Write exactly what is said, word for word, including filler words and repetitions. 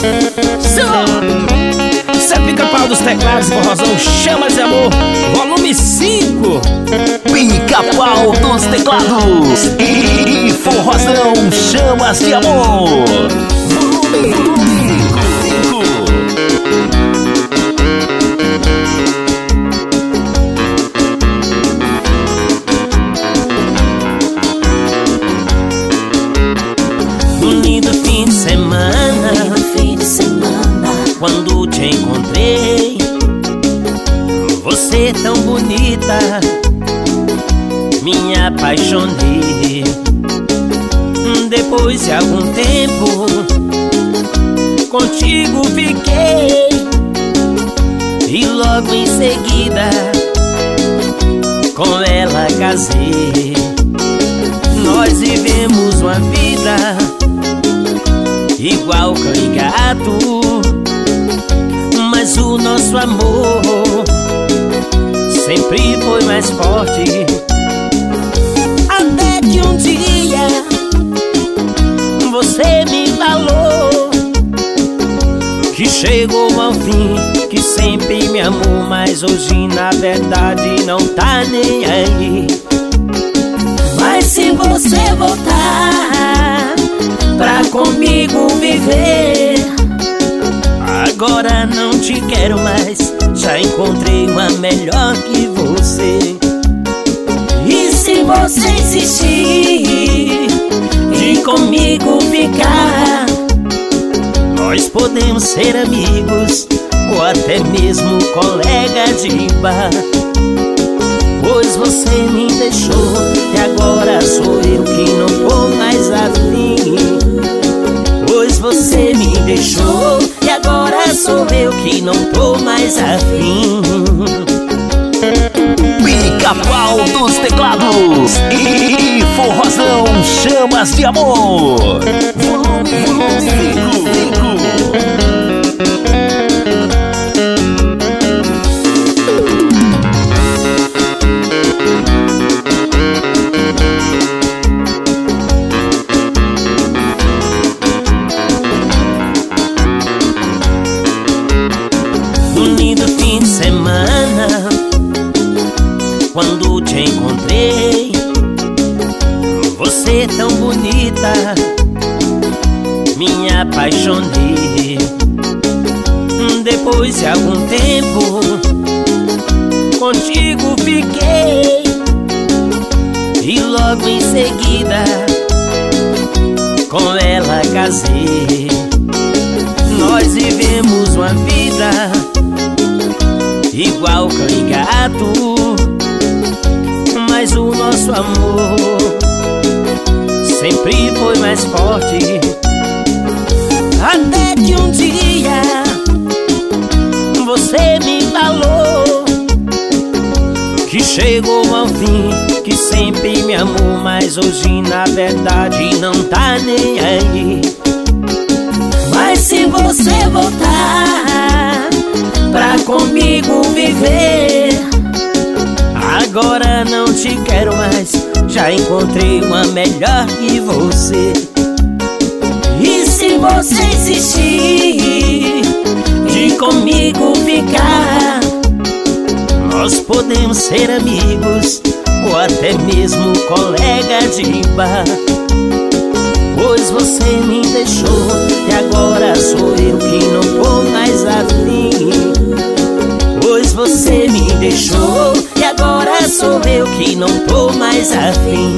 Cê Pica-Pau dos teclados, forrozão, Chamas de Amor, volume cinco. Pica-Pau dos teclados e forrozão, Chamas de Amor, volume cinco. Um lindo fim de semana, fim de semana, quando te encontrei, você tão bonita, me apaixonei. Depois de algum tempo, contigo fiquei, e logo em seguida, com ela casei. Nós vivemos uma vida igual cão e gato, mas o nosso amor sempre foi mais forte. Até que um dia você me falou que chegou ao fim, que sempre me amou, mas hoje na verdade não tá nem aí. Mas se você voltar pra comigo viver, agora não te quero mais, já encontrei uma melhor que você. E se você insistir de comigo ficar, nós podemos ser amigos ou até mesmo colega de bar. Pois você me deixou e agora sou eu que não vou mais afim. Pois você me deixou e agora sou eu que não tô mais afim. Pica-Pau dos teclados e forrozão, Chamas de Amor, volume cinco. Um lindo fim de semana, quando te encontrei, você tão bonita, me apaixonei. Depois de algum tempo, contigo fiquei, e logo em seguida, com ela casei. Nós vivemos uma vida igual cão e gato, mas o nosso amor sempre foi mais forte. Até que um dia você me falou que chegou ao fim, que sempre me amou, mas hoje na verdade não tá nem aí. Mas se você voltar pra comigo viver, agora não te quero mais, já encontrei uma melhor que você. E se você insistir de comigo ficar, nós podemos ser amigos ou até mesmo colega de bar. Pois você me deixou e agora sou eu que não vou mais afim. Pois você me deixou e agora sou eu que não tô mais afim.